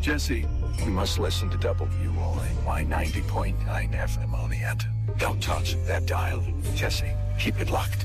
Jesse, you must listen to WOAY 90.9 FM Oneonta. Don't touch that dial. Jesse, keep it locked.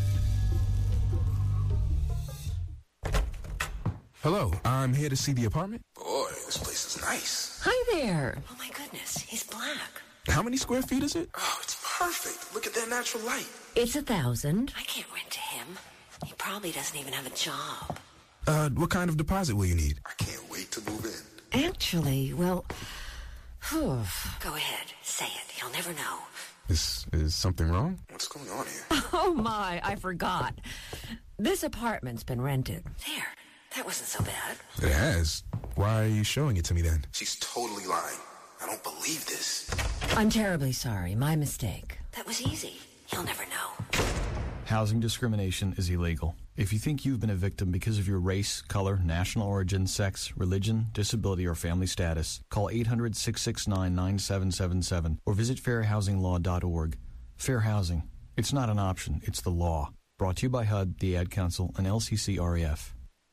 Hello, I'm here to see the apartment. Boy, this place is nice. Hi there. Oh, my goodness. He's black. How many square feet is it? Oh, it's perfect. Look at that natural light. It's 1,000. I can't rent to him. He probably doesn't even have a job. What kind of deposit will you need? I can't wait to move in. Actually, well, go ahead. Say it. He'll never know. Is something wrong? What's going on here? Oh, my. I forgot. This apartment's been rented. There. That wasn't so bad. It has. Why are you showing it to me then? She's totally lying. I don't believe this. I'm terribly sorry. My mistake. That was easy. He'll never know. Housing discrimination is illegal. If you think you've been a victim because of your race, color, national origin, sex, religion, disability, or family status, call 800-669-9777 or visit fairhousinglaw.org. Fair housing. It's not an option. It's the law. Brought to you by HUD, the Ad Council, and LCC-REF.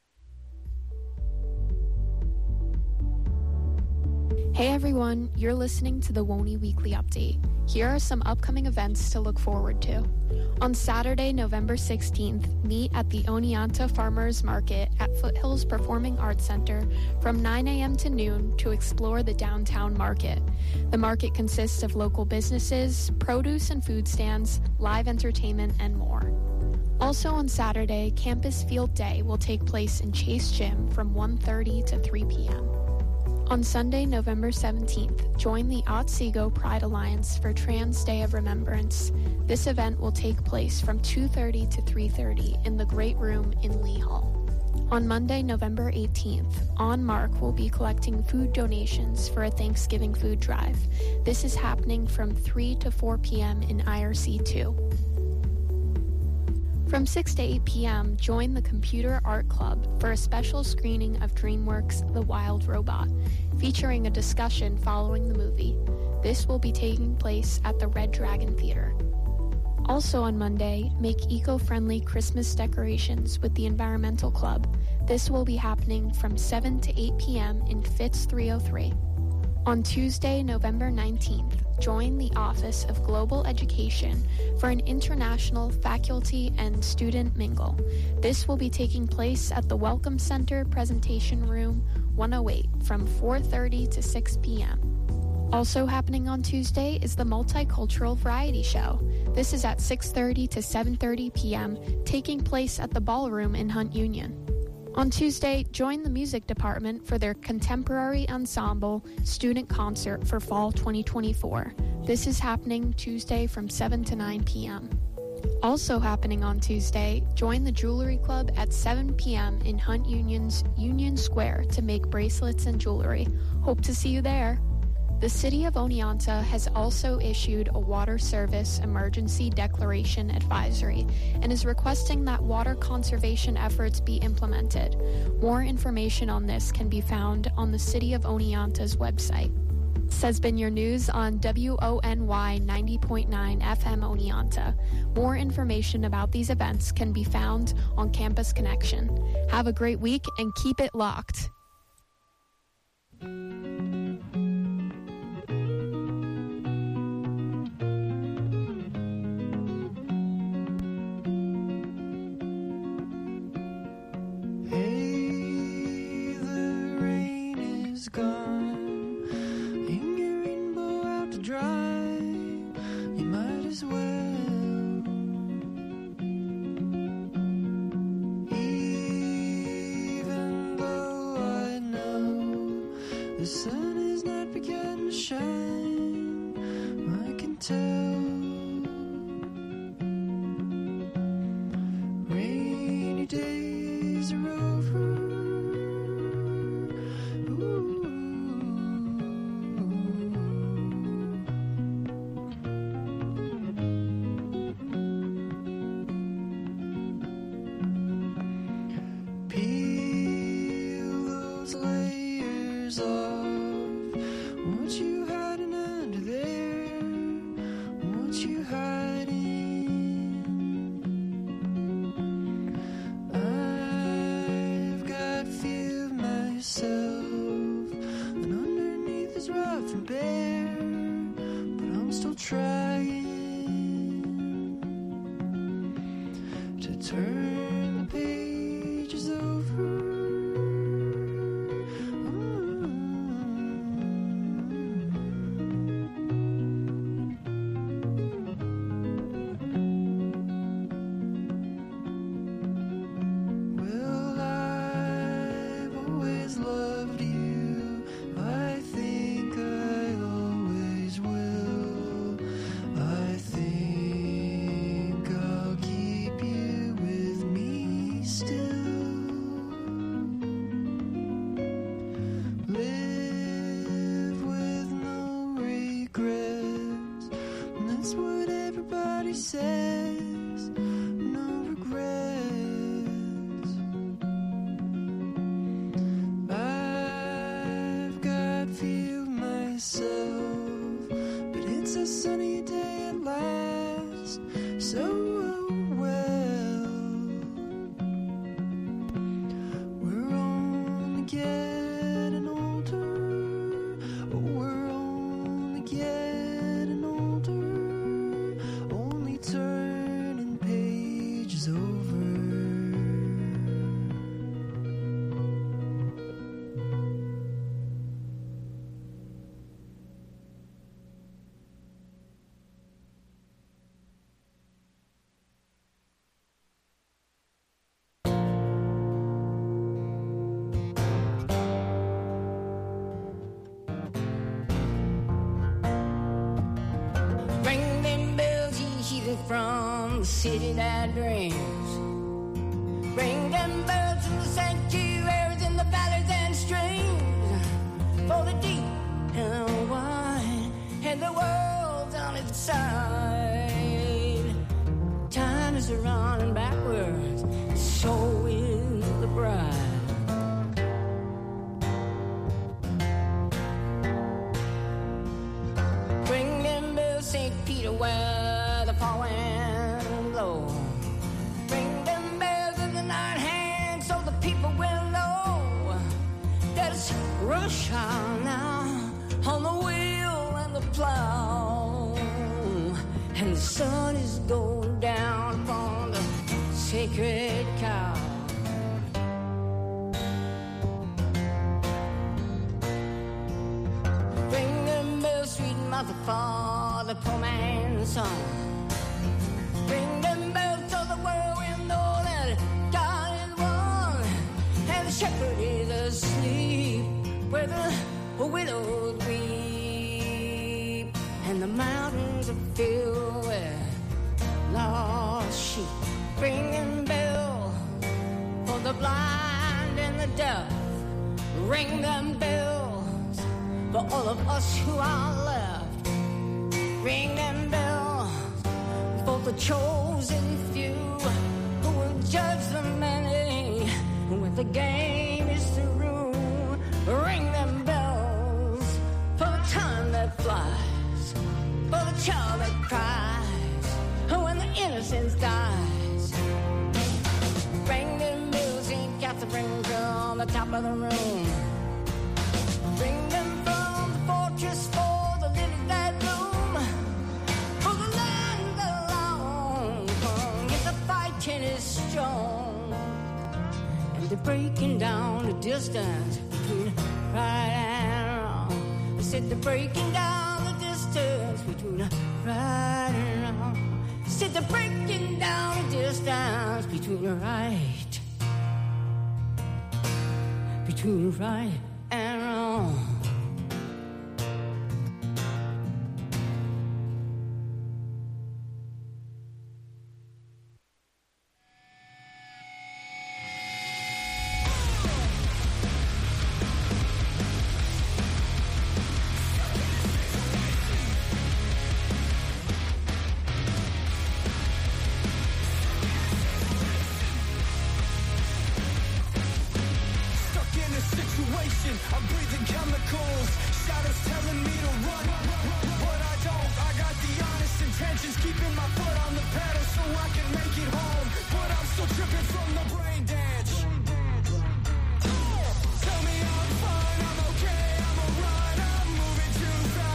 Hey everyone, you're listening to the WONY Weekly Update. Here are some upcoming events to look forward to. On Saturday, November 16th, meet at the Oneonta Farmers Market at Foothills Performing Arts Center from 9 a.m. to noon to explore the downtown market. The market consists of local businesses, produce and food stands, live entertainment, and more. Also on Saturday, Campus Field Day will take place in Chase Gym from 1:30 to 3 p.m. On Sunday, November 17th, join the Otsego Pride Alliance for Trans Day of Remembrance. This event will take place from 2:30 to 3:30 in the Great Room in Lee Hall. On Monday, November 18th, On Mark will be collecting food donations for a Thanksgiving food drive. This is happening from 3 to 4 p.m. in IRC 2. From 6 to 8 p.m., join the Computer Art Club for a special screening of DreamWorks' The Wild Robot, featuring a discussion following the movie. This will be taking place at the Red Dragon Theater. Also on Monday, make eco-friendly Christmas decorations with the Environmental Club. This will be happening from 7 to 8 p.m. in Fitz 303. On Tuesday, November 19th, join the Office of Global Education for an international faculty and student mingle. This will be taking place at the Welcome Center Presentation Room 108 from 4:30 to 6 p.m. Also happening on Tuesday is the Multicultural Variety Show. This is at 6:30 to 7:30 p.m., taking place at the Ballroom in Hunt Union. On Tuesday, join the music department for their Contemporary Ensemble student concert for fall 2024. This is happening Tuesday from 7 to 9 p.m. Also happening on Tuesday, join the Jewelry Club at 7 p.m. in Hunt Union's Union Square to make bracelets and jewelry. Hope to see you there. The City of Oneonta has also issued a water service emergency declaration advisory and is requesting that water conservation efforts be implemented. More information on this can be found on the City of Oneonta's website. This has been your news on WONY 90.9 FM Oneonta. More information about these events can be found on Campus Connection. Have a great week and keep it locked. despair, but I'm still trying to turn the pages over. From the city that dreams, ring them bells in the sanctuaries, in the valleys and streams, for the deep and the wide, and the world's on its side. Time is running backwards, so is the bride. Ring them bells, St. Peter, where the fall wind blow. Ring them bells in the night hand, so the people will know that it's rush hour now on the wheel and the plow, and the sun is going down upon the sacred cow. Ring them bells, sweet mother, for the poor man's son. Ring them bells to the world, we know that God is one, and the shepherd is asleep where the widows weep, and the mountains are filled with lost sheep. Ring them bells for the blind and the deaf. Ring them bells for all of us who are left. Ring them bells for the chosen few who will judge the many when the game is through. Ring them bells for the time that flies, for the child that cries when the innocence dies. Ring them bells, St. Catherine, from the top of the room. Ring them from the fortress for the lilies that bloom, for the land alone. If the fighting is strong, and they're breaking down the distance between right and wrong. They said they're breaking down the distance between right and wrong. They said they're breaking down the distance between right and wrong. I'm breathing chemicals, shadows telling me to run, but I don't. I got the honest intentions, keeping my foot on the pedal so I can make it home, but I'm still tripping from the brain dance. Tell me I'm fine, I'm okay, I'm alright, I'm moving too fast.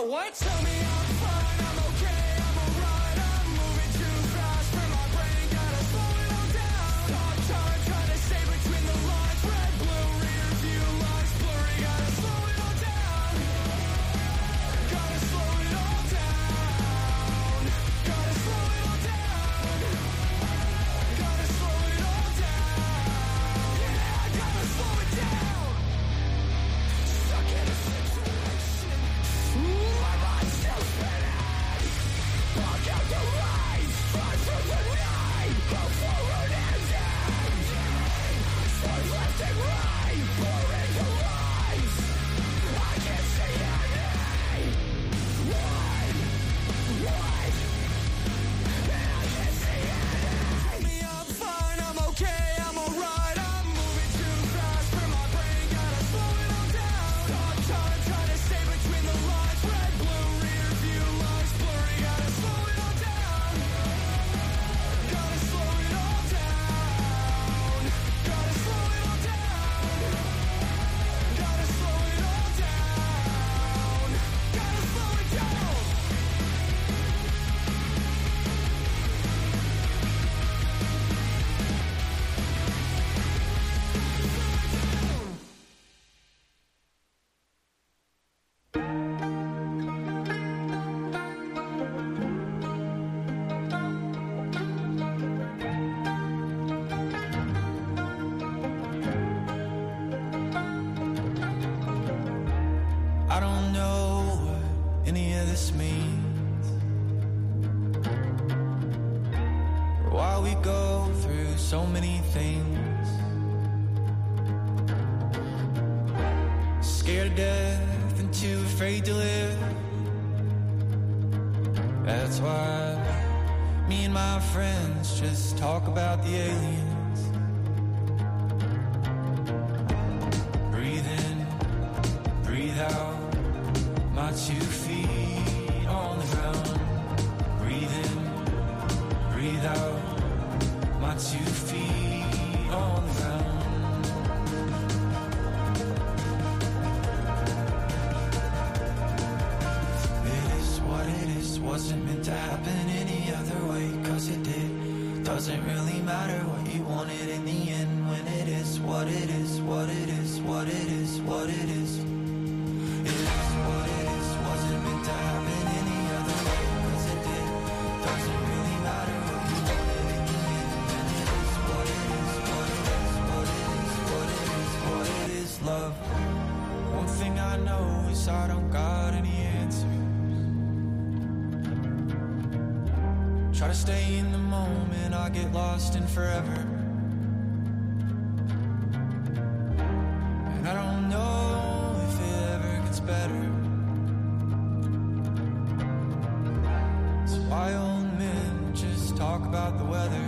what? Tell me I'm fine, I'm okay, I'm alright. I'm moving too fast for my brain, gotta slow it all down. Hard time trying to stay between the lines. Red, blue, rear view lights blurry, gotta slow it all down. Gotta slow it all down. Gotta slow it all down. Gotta slow it all down. Yeah, I gotta slow it down. Stuck in a situation. Ooh, my mind's still spinning. Block out the lights. Try through the night. Go forward and end. Start left and right. Pour into lies. I can't see any. What? And I can't see any. Me, I'm fine, I'm okay, I'm alright. I'm moving too fast for my brain, gotta slow it all down. Hard time trying to stay between the lines. Red, blue, rear view lights blurry, gotta slow it all down. Gotta slow it all down. Gotta slow it all down. Gotta slow it all down. Gotta slow it down. I don't know what any of this means, or why we go through so many things. Scared of death and too afraid to live. That's why me and my friends just talk about the aliens. Breathe in, breathe out. My 2 feet on the ground. Breathe in, breathe out. My 2 feet on the ground. It is what it is. Wasn't meant to happen any other way, 'cause it did. Doesn't really matter what you wanted in the end, when it is what it is, what it is, what it is, what it is. It is what it is, wasn't meant to happen any other way, 'cause it did. Doesn't really matter what you wanted in the end, when it is what it is, what it is, what it is, what it is, what it is, love. One thing I know is I don't got any answers. Try to stay in the moment, I get lost in forever. And I don't know if it ever gets better. It's why old men just talk about the weather.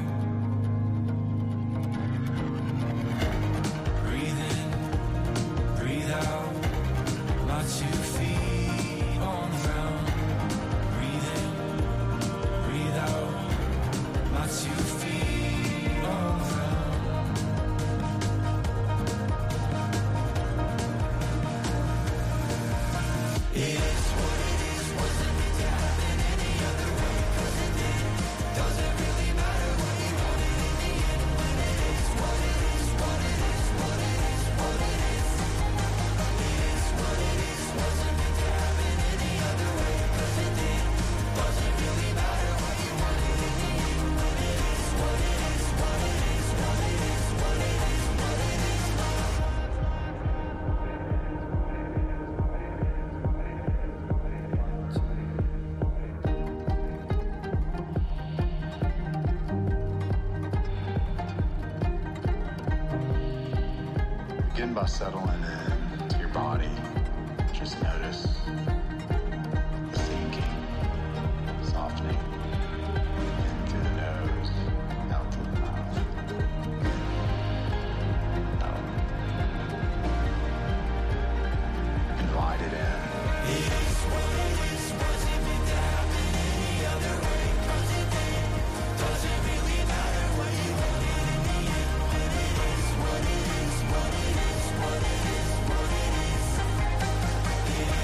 Breathe in, breathe out. My 2 feet on the ground. Breathe in, breathe out. My 2 feet on the ground. It is what it is, wasn't meant to happen any other way, 'cause it did. Doesn't really matter what you wanted in the end, when it is what it is, what it is, what it is, what it is. It is what it is, wasn't meant to happen any other way, 'cause it did. Doesn't really matter what you wanted in the end, when it is what it is, what it is, what it is, what it is, what it is, love. Begin by settling into your body. Just notice the sinking, softening in through the nose, out through the mouth. Out. Invite it in. It is what it is, wasn't meant to happen any other way, 'cause it did. Doesn't really matter what you wanted in the end, when it is what it is, what it is, what it is, what it is.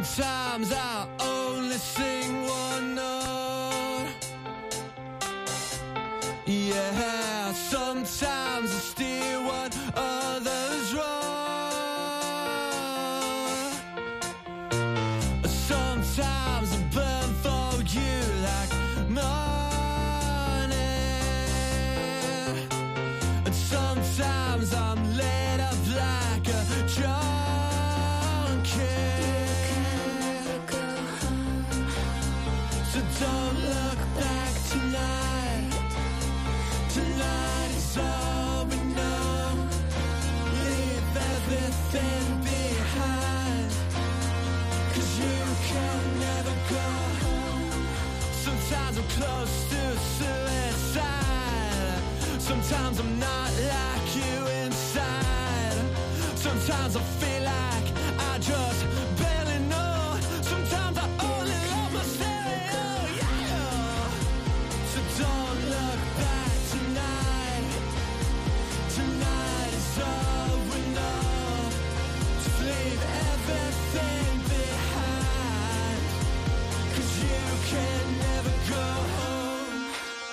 Sometimes I only sing one note. Yeah, sometimes I steal what others wrong. Sometimes I burn for you like money. And sometimes I'm lit up like a junkie. So don't look back tonight. Tonight is all we know. Leave everything behind. 'Cause you can never go home. Sometimes I'm close to suicide. Sometimes I'm not like you inside. Sometimes I feel like I just barely know. Sometimes I only love myself, yeah. So don't look back tonight. Tonight is all we know. Just leave everything behind. 'Cause you can never go home.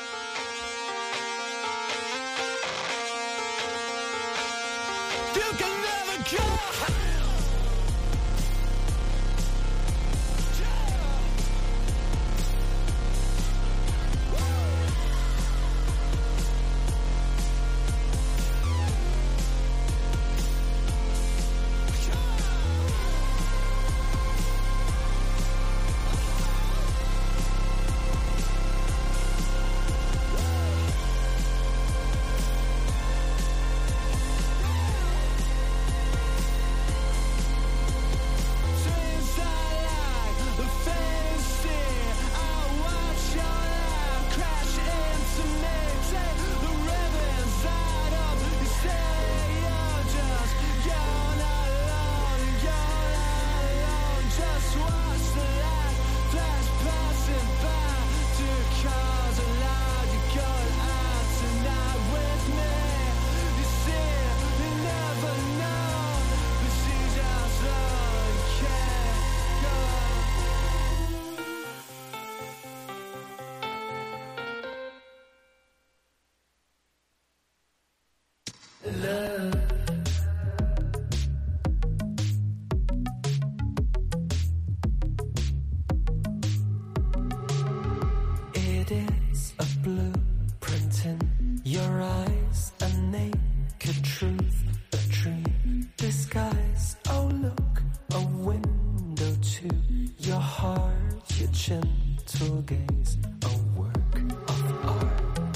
You can never go home. It is a blueprint in your eyes, a naked truth, a dream disguised. Oh, look, a window to your heart, your gentle gaze, a work of art.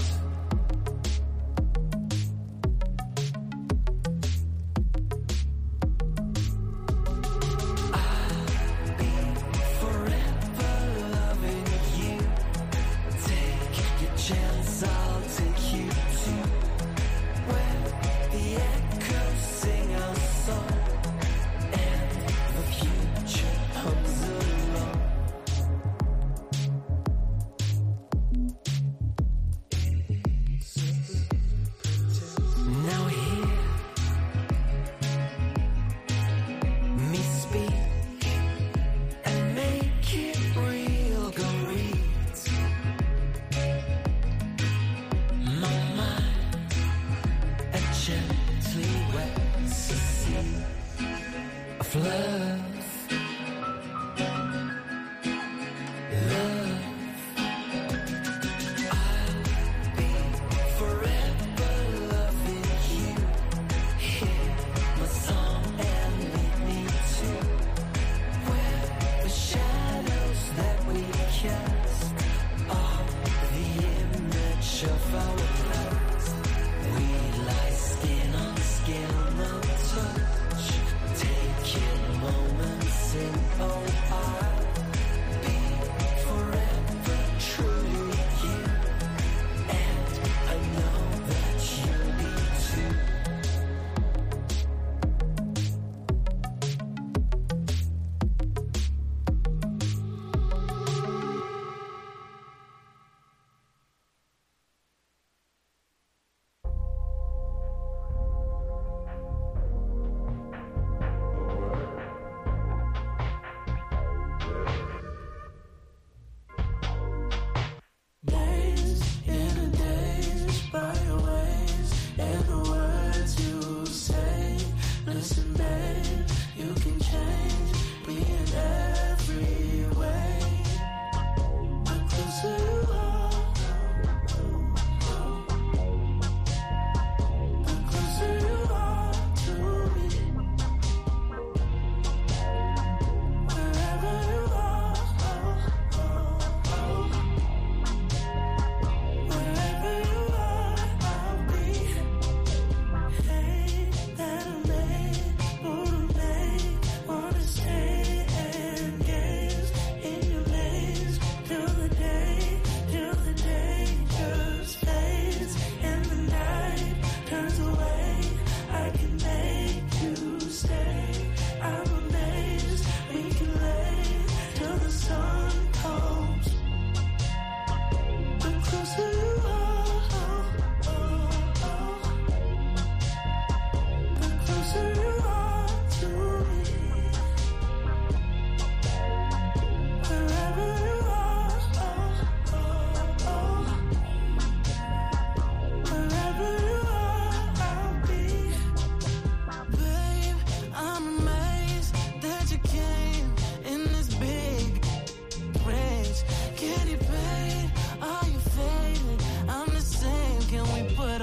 I'll be forever loving you. Take your chance, I'll take you to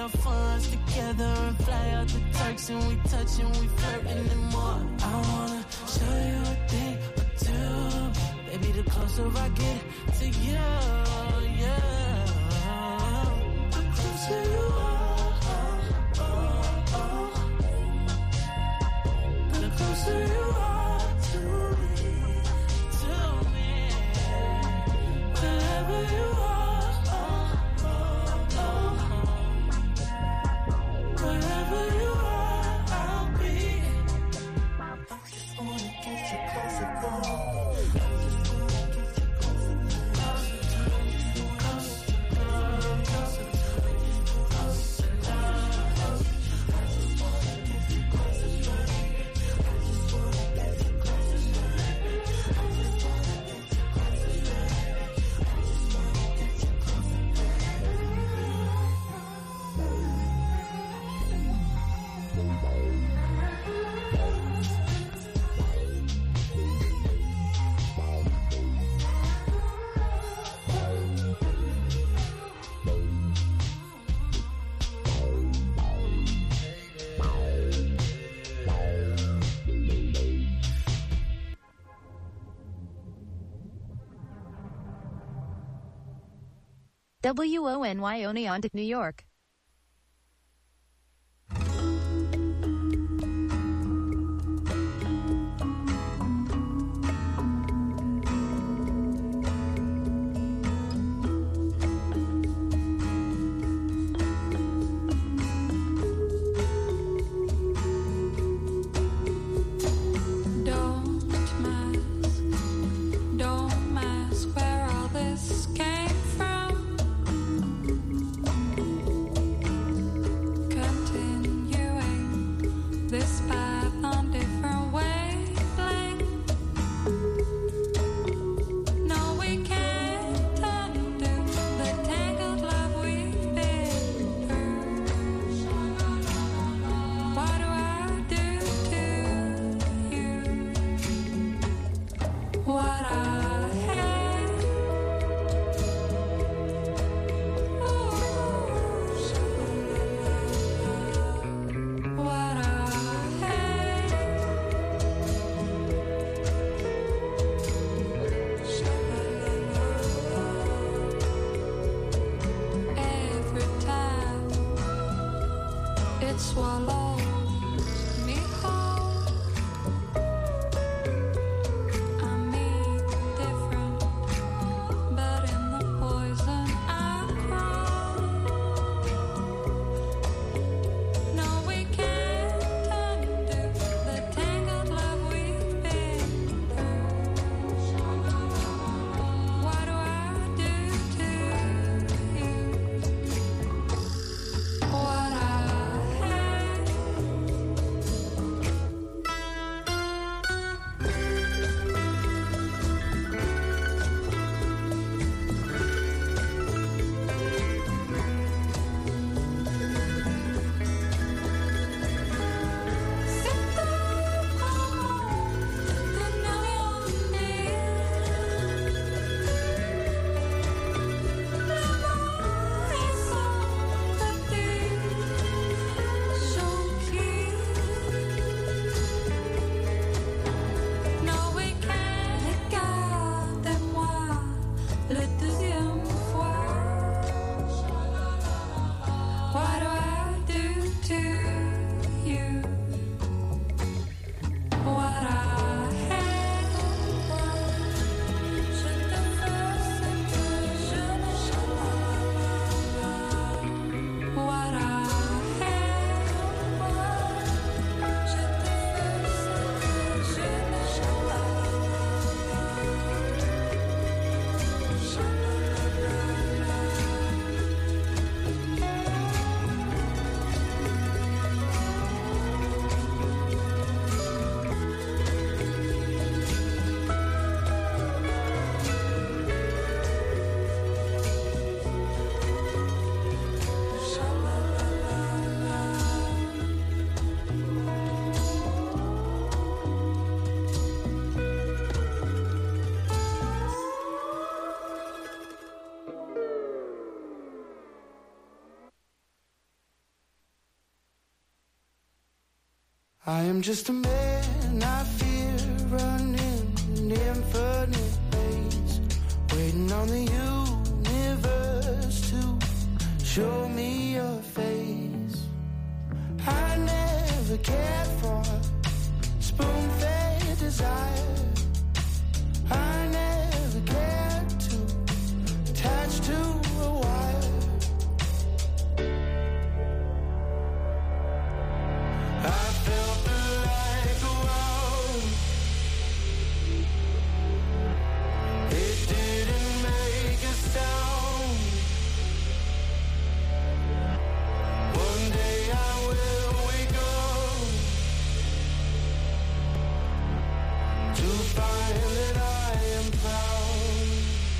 funds together and fly out the Turks and we touch and we flirting and more. I wanna show you a thing or two, baby. The closer I get to you, yeah, the closer you are, the closer you are to me, wherever you are. Wherever you are, I'll be. I just wanna get you closer, girl. I just wanna get you closer, WONY Oneonta, New York. I am just a man, I fear running an infinite maze, waiting on the universe to show me your face. I never cared for spoon-fed desire. I never cared to attach to a wire. I felt the light go out. It didn't make a sound. One day I will wake up to find that I am proud.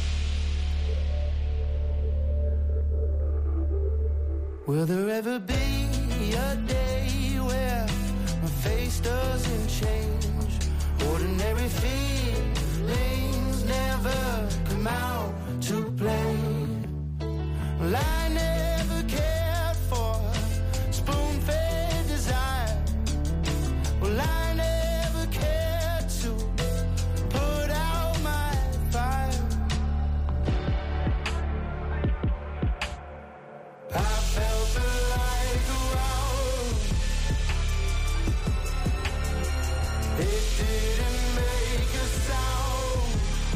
Will there ever be a day where my face doesn't change? Ordinary feelings never come out to play. Well, I never cared for spoon-fed desire. Well, I never cared to put out my fire. I felt the light go out. It didn't make a sound.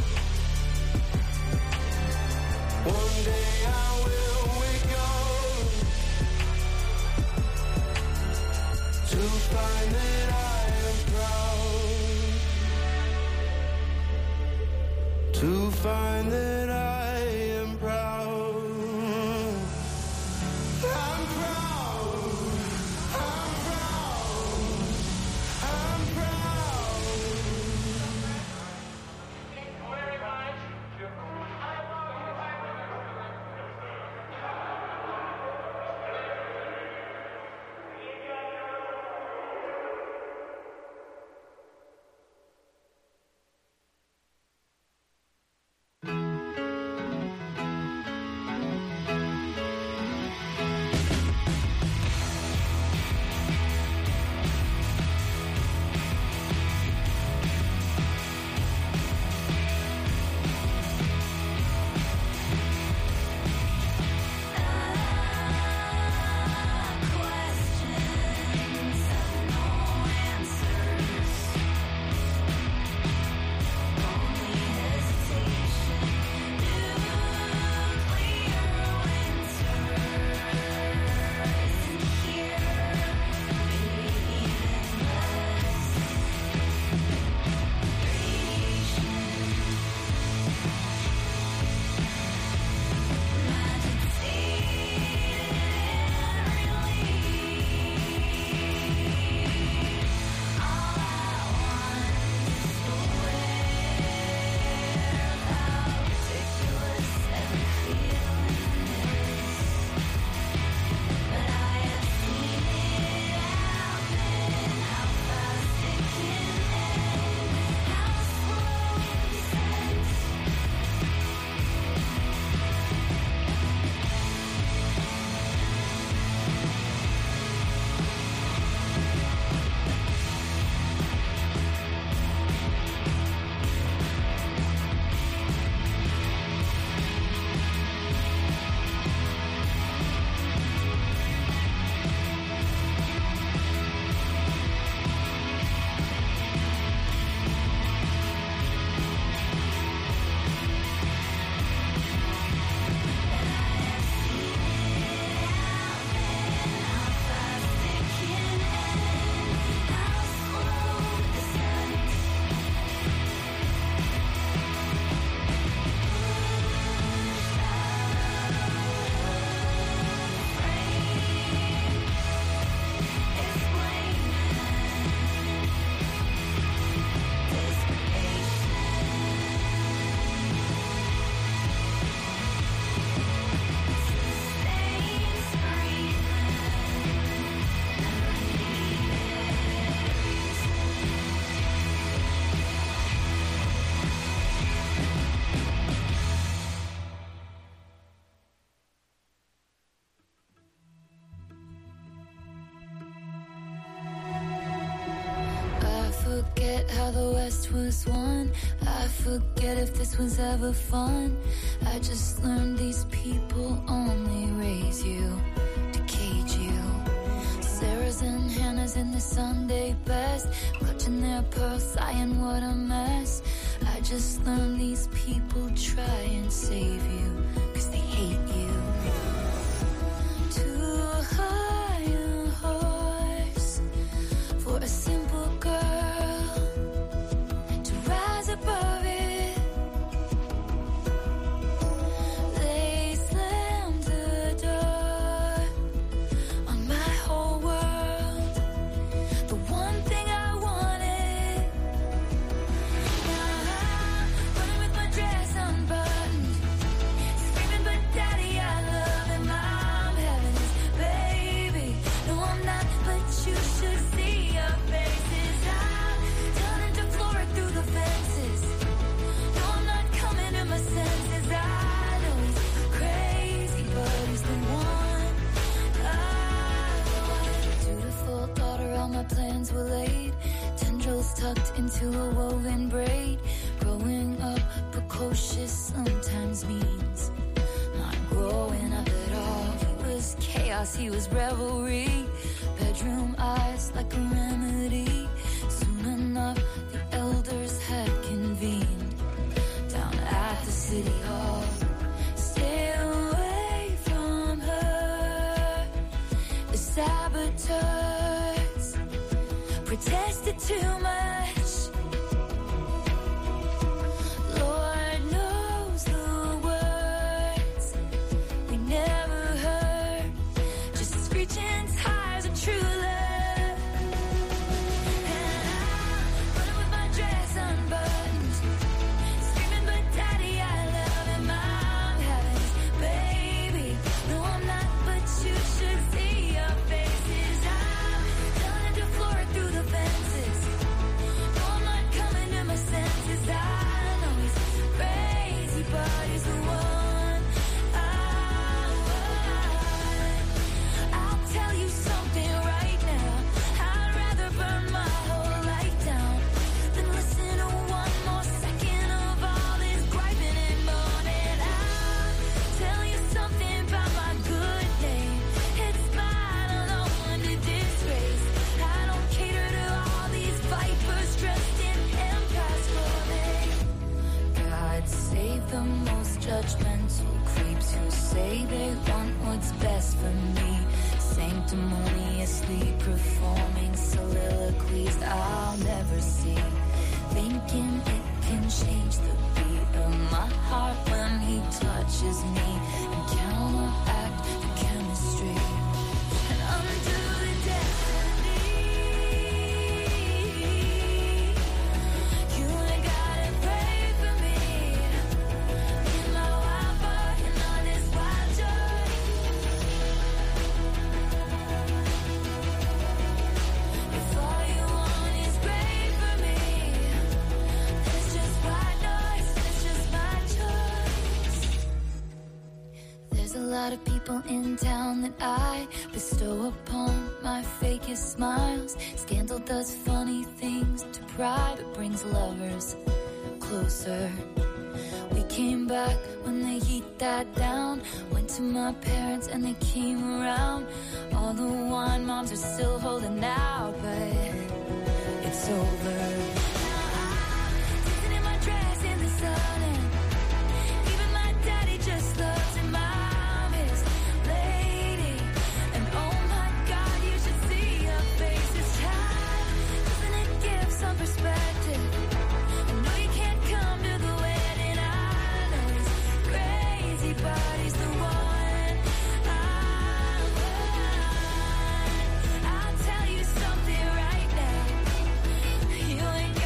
One day I will wake up to find that I am proud. To find that I am proud. I'm proud. I'm proud. I'm proud. best was won. I forget if this was ever fun. I just learned these people only raise you to cage you. Sarah's and Hannah's in the Sunday best, clutching their pearls, sighing what a mess. I just learned these people try and save you, 'cause they hate you. Too high a horse for a simple girl to rise above it. They slammed the door on my whole world, the one thing I wanted. Now I'm running with my dress unbuttoned, screaming, but daddy, I love him. I'm having his baby. No, I'm not, but you should see your faces. I'm turning to Flora through the fences. No, I'm not coming to my senses. I know he's crazy, but he's the one I want. Dutiful daughter, all my plans were laid. Tendrils tucked into a woven braid. Growing up precocious sometimes means not growing up at all. He was chaos, he was revelry. Bedroom eyes like a remedy. Soon enough, the elders had convened down at the city hall. Stay away from her. The saboteurs protested too much. Lord knows the words we never heard. Just screeching tires of true love. And I'm running with my dress unbuttoned, screaming, but daddy, I love him. I'm having his baby. No, I'm not, but you should see your faces. I'm turning to Flora through the fences. No, I'm not coming to my senses. I know he's crazy, but he's the one I want. I'll tell you something right now. I'd rather burn my whole life down than listen to one more second of all this griping and moaning. I'll tell you something about my good name. It's mine, I'm the one to disgrace. I don't cater to all these vipers dressed in empires for me. God save the most judgmental creeps who say they want what's best for me. Sanctimoniously performing soliloquies I'll never see. Thinking it can change the beat of my heart when he touches me and counteract the chemistry and undo the destiny. You ain't gotta pray for me. In my wild boy and all this wild joy. If all you want is great for me, it's just white noise, it's just my choice. There's a lot of people in town that I bestow upon my fakest smiles. Scandal does funny things to pride, but brings lovers closer. We came back when the heat died down. Went to my parents and they came around. All the wine moms are still holding out, but it's over. Now I'm dancing in my dress in the sun, and even my daddy just loves him. I'm his lady, and oh my God, you should see your face. It's time, doesn't it give some perspective? I know you can't come to the wedding. I know he's crazy, but he's the one I want. I'll tell you something right now. You ain't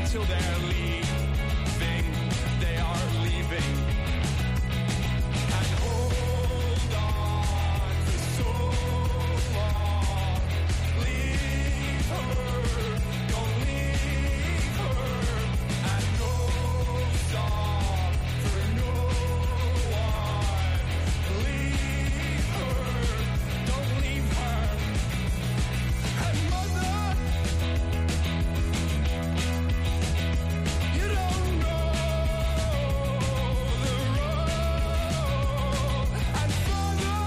till they're leaving. They are leaving. And hold on for so long. Leave her, don't leave her. And no stop for no one. Leave her, don't leave her. And mother, you don't know the road. And father,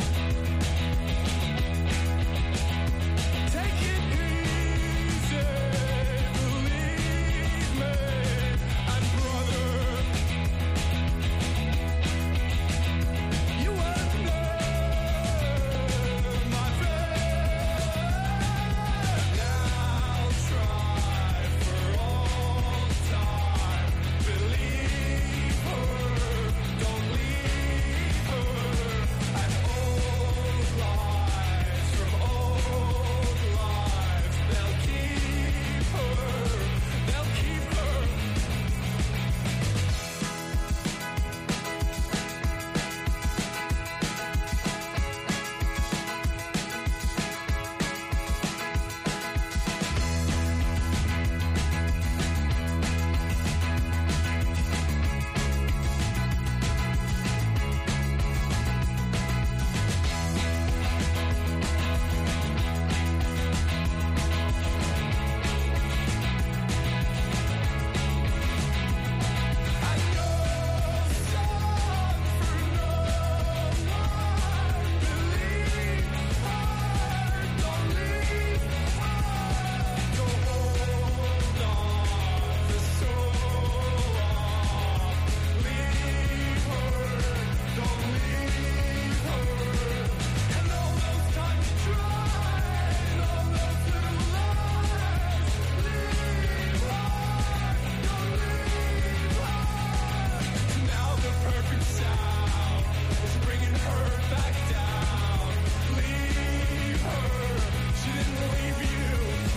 take it easy, believe me. And brother, you won't know my friend. I'll try for all time. Believe her, don't leave her. And old lies from old lives, they'll keep her, they'll keep her. Now the perfect sound is bringing her back down. Leave her, she didn't leave you.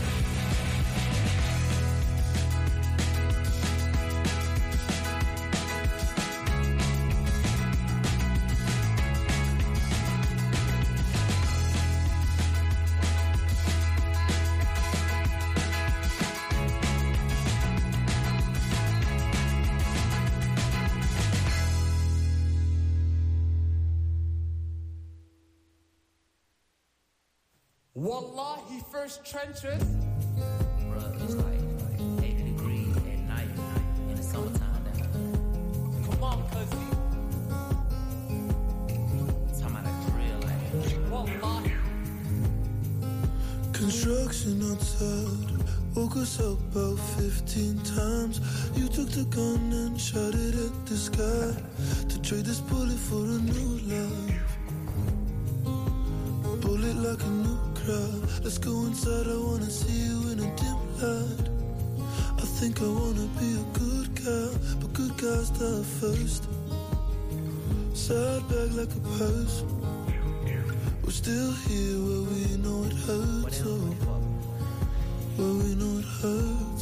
Wallahi, first trenches. Bruh, it's like 80 degrees at night in the summertime down here. Come on, cousin. Talking about a drill like Wallahi. Construction outside woke us up about 15 times. You took the gun and shot it at the sky to trade this bullet for a new life. Bullet like a new crowd. Let's go inside, I wanna see you in a dim light. I think I wanna be a good guy, but good guys die first. Side bag like a purse. We're still here where we know it hurts. Oh, where we know it hurts.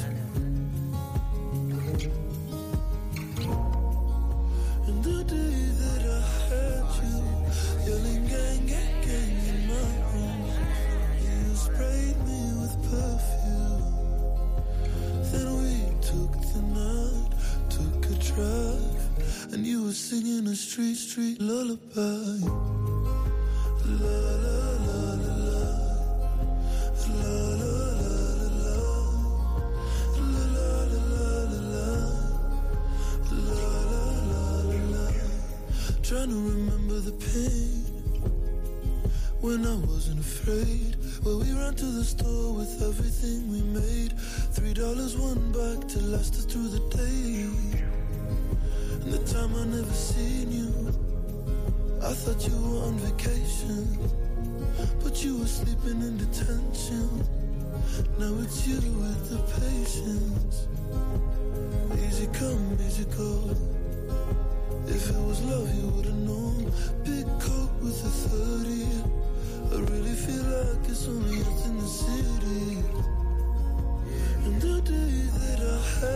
And the day that I had you yelling gang, gang, gang in my room, you sprayed me with perfume. Then we took the night, took a drive, and you were singing a street lullaby. La la la la la, la la la la, la la la la, la. Trying to remember the pain when I wasn't afraid. Well, we ran to the store with everything we made. $3 one bag to last us through the day. And the time I never seen you, I thought you were on vacation, but you were sleeping in detention. Now it's you with the patience. Easy come, easy go. If it was love, you would've known. Big coat with a 30. I really feel like it's only us in the city. And the day that I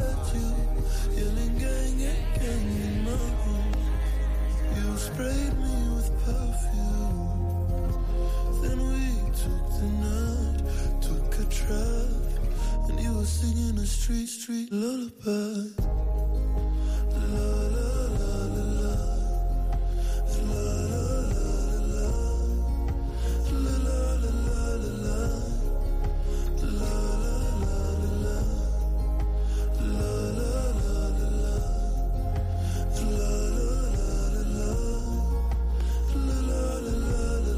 street lullaby. La la la la la. La la la la. La la la la la. La la la la. La la la la. La la la la. La la la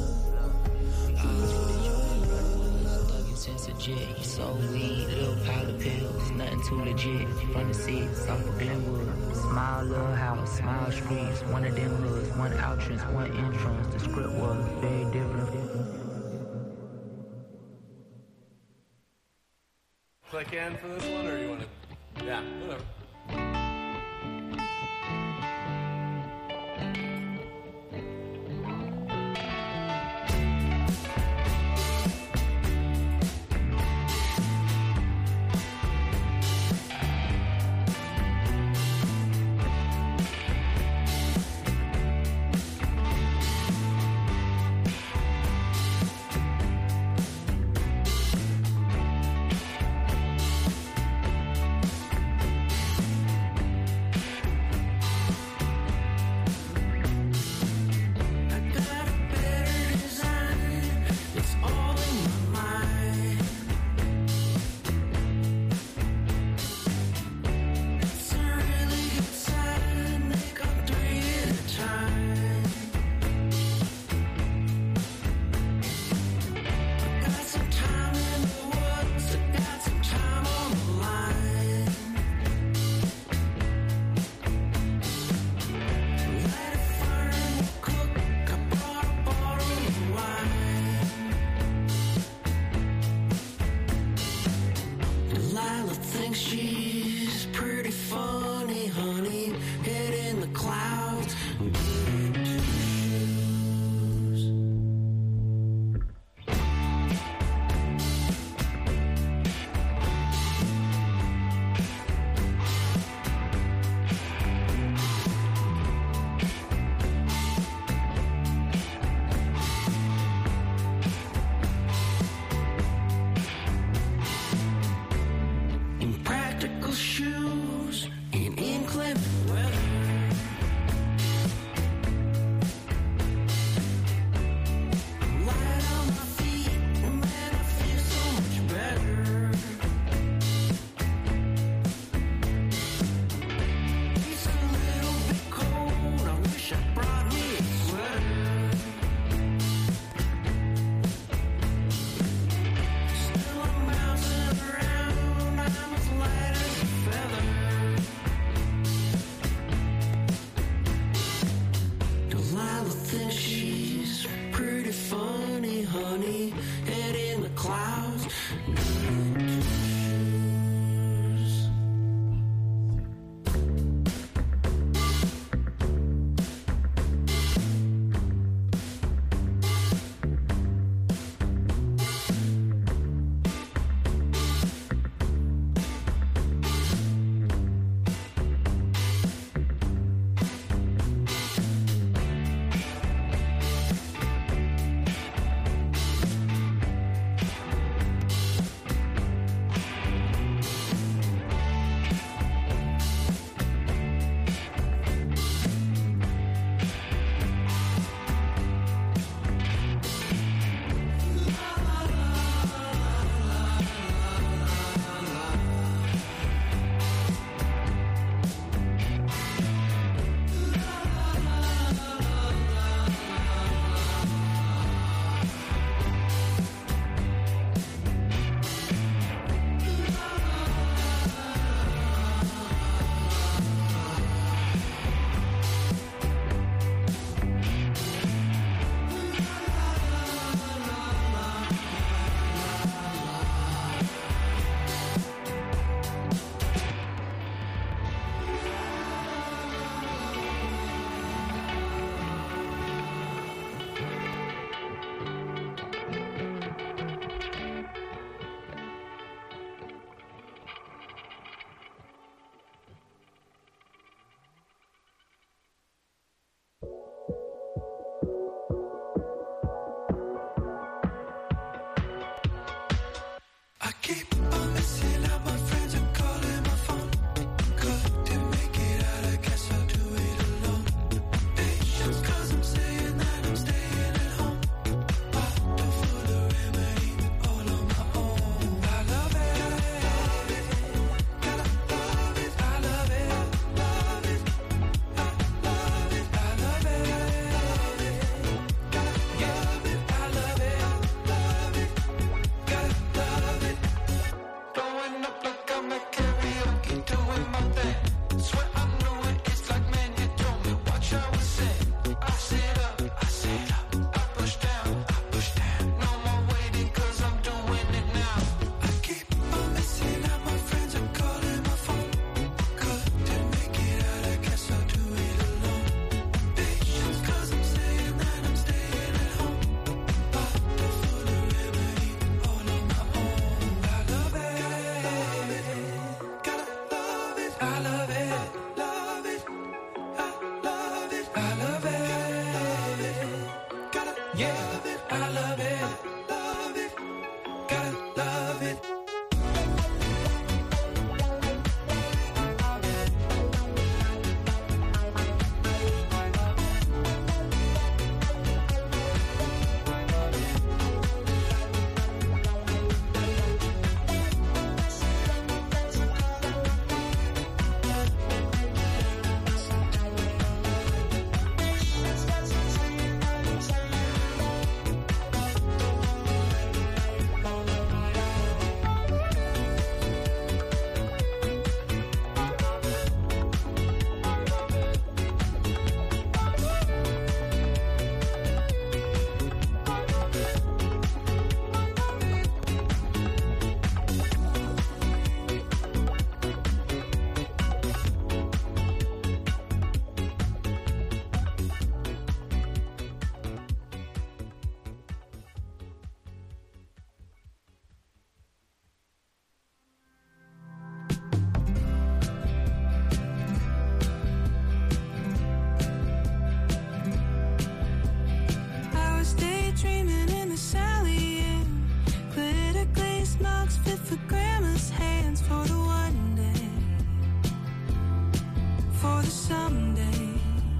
la. Since a jet, you sold weed, little powder pills, nothing too legit. From the seats, off of Glenwood. Smile little house, smile streets. One of them hoods, one outrance, one entrance. The script was very different. Click in for this one, or you want to? Yeah, whatever. someday.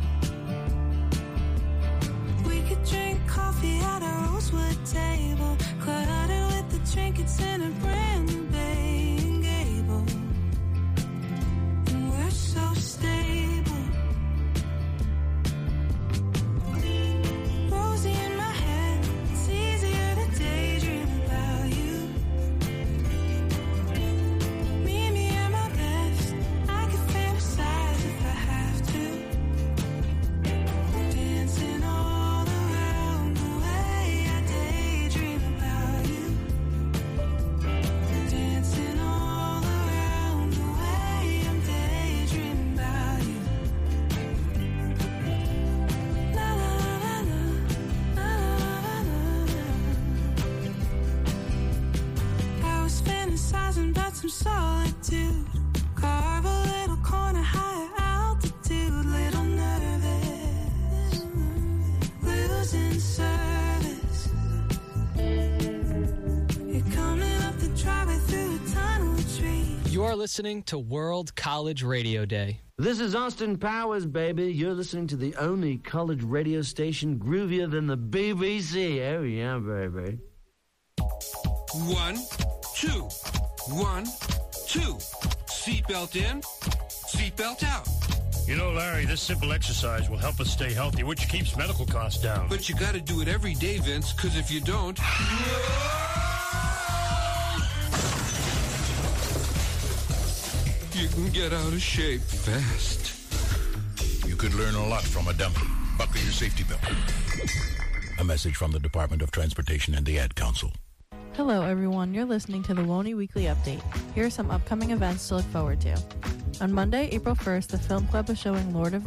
We could drink coffee at a rosewood table, cluttered with the trinkets in a brand new Bay and Gable. And we're so stable. Rosy in my head, it's easier to daydream about you. Me at my best, I could fantasize if I have to. Dancing all around the way I daydream about you. Dancing all around the way I'm daydreaming about you. La la la la, la la la la. I was fantasizing about some solitude. Carve a little corner higher altitude. Little nervous, losing service. You're coming up the driveway through a tunnel of trees. You are listening to World College Radio Day. This is Austin Powers, baby. You're listening to the only college radio station groovier than the BBC. Oh, yeah, baby. 1, 2, 1, 2. Seatbelt in, seatbelt out. You know, Larry, this simple exercise will help us stay healthy, which keeps medical costs down. But you gotta do it every day, Vince, because if you don't... you can get out of shape fast. You could learn a lot from a dummy. Buckle your safety belt. A message from the Department of Transportation and the Ad Council. Hello, everyone. You're listening to the WONY Weekly Update. Here are some upcoming events to look forward to. On Monday, April 1st, the Film Club is showing Lord of